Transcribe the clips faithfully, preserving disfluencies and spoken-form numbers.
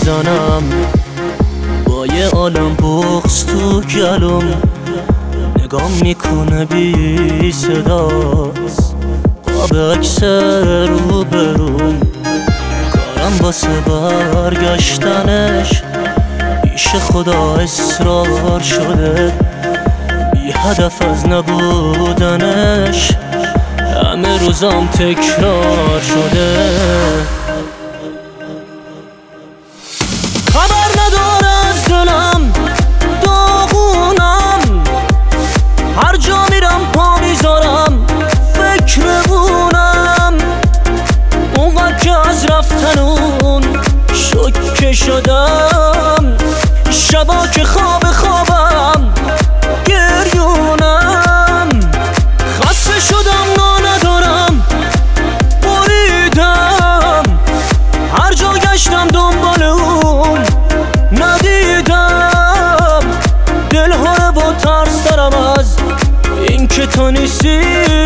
میزنم با یه عالم بغض تو گلوم، نگام میکنه بی صداست قاب عکس رو بروم. کارم واسه برگشتنش پیش خدا اصرار شده، بی هدف از نبودنش همه روزام تکرار شده. خبر نداره از دلم داغونم، هر جا میرم پا میذارم فکرمونم. اونقدر که از رفتن اون شوکه شدم، شبا که خواب خوابم گریونم. خسته شدم نا ندارم بریدم، هر جا گشتم دنبال اون ندیدم. دلها با ترس دارم از این که تو نیستی،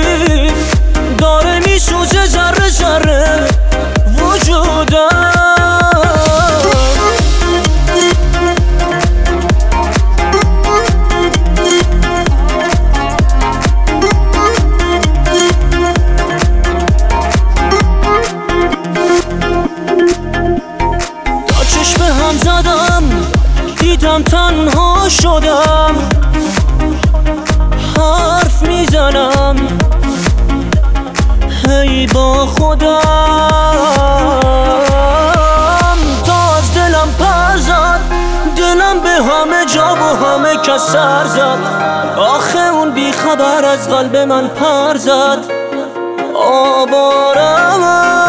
داره میسوزه ذره ذره وجودم. تا چشم هم زدم دیدم تنها شدم، حرف میزنم هی با خودم. تا از دلم پر زد، دلم به همه جا و همه کس سر زد. آخه اون بی خبر از قلب من پر زد. آوارم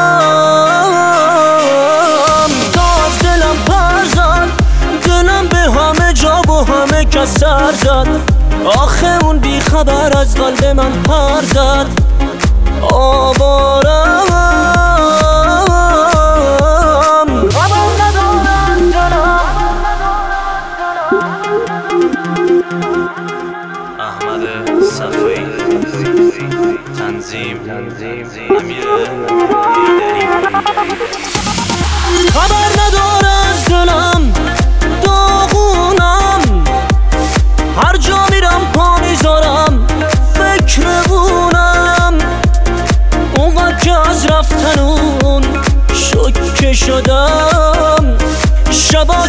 تا از دلم پر زد، دلم به همه جا و همه کس سر زد. آخه اون بی خبر از قلب من پر زد. آوارم خبر ندارم جانم. احمد صفایی، تنظیم امیر حیدری. خبر نداره از دلم داغونم، هر جا میرم پا میذارم فکرمونم. اونقدر که از رفتن اون شوکه شدم، شبا